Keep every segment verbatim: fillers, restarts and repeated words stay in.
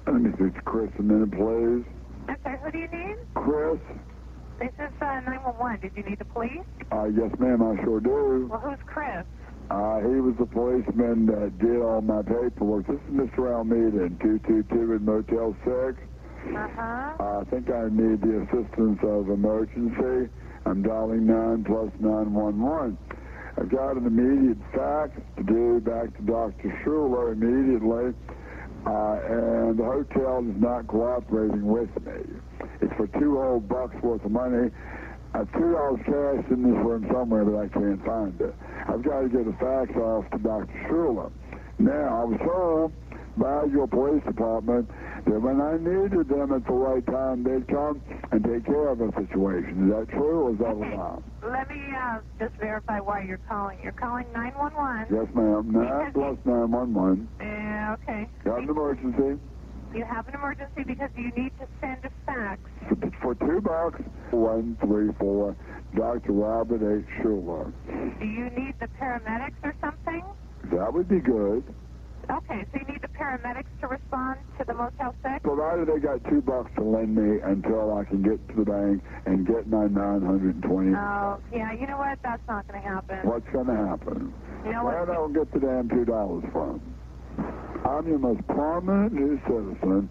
Let me speak to Chris a minute, please. I'm sorry, who do you need? Chris? This is uh, nine one one. Did you need the police? Uh, yes, ma'am, I sure do. Well, who's Chris? Uh, he was the policeman that did all my paperwork. This is Mister Almeida in two two two in Motel six. Uh-huh. Uh, I think I need the assistance of emergency. I'm dialing nine plus nine one one. I've got an immediate fax to do back to Doctor Schuler immediately, uh, and the hotel is not cooperating with me. It's for two whole bucks worth of money. I have two dollars cash in this room somewhere, but I can't find it. I've got to get a fax off to Doctor Schuler. Now, I was told by your police department that when I needed them at the right time, they'd come and take care of the situation. Is that true, or is that Okay. a lie? Let me uh, just verify why you're calling. You're calling nine one one. Yes, ma'am. nine plus nine one one. Yeah, okay. Got an emergency. You have an emergency because you need to send a fax. For two bucks, one three four, Doctor Robert H. Schuler. Do you need the paramedics or something? That would be good. Okay, so you need the paramedics to respond to the Motel six? Provided they got two bucks to lend me until I can get to the bank and get my nine hundred twenty. Oh, yeah, you know what? That's not going to happen. What's going to happen? You know Where what? do I get the damn two dollars from? I'm your most prominent new citizen.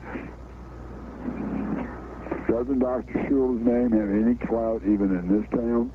Doesn't Doctor Schuler's name have any clout even in this town?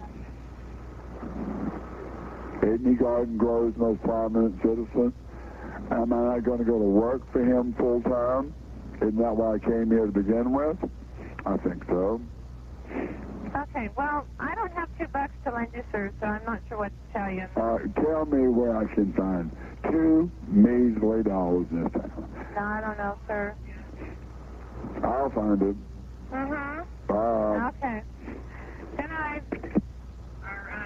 Isn't he Garden Grove's most prominent citizen? Am I not going to go to work for him full time? Isn't that why I came here to begin with? I think so. Okay, well, I don't have two bucks to lend you, sir, so I'm not sure what to tell you. Uh, tell me where I can find two measly dollars in this town. No, I don't know, sir. I'll find it. Mm-hmm.